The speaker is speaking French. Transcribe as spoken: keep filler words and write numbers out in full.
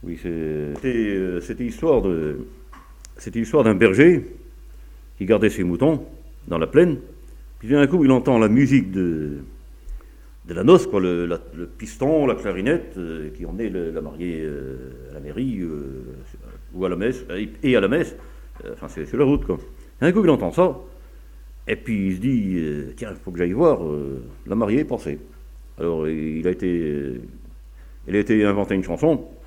Oui, c'est- c'était euh, c'était l'histoire de, c'était l'histoire d'un berger qui gardait ses moutons dans la plaine. Puis d'un coup, il entend la musique de, de la noce, quoi, le, la- le piston, la clarinette, euh, qui emmenait le- la mariée euh, à la mairie euh, ou à la messe, euh, et à la messe. Euh, Enfin, c'est sur la route, quoi. D'un coup, il entend ça, et puis il se dit, euh, tiens, il faut que j'aille voir euh, la mariée passer. Alors, il a été, il a été inventé une chanson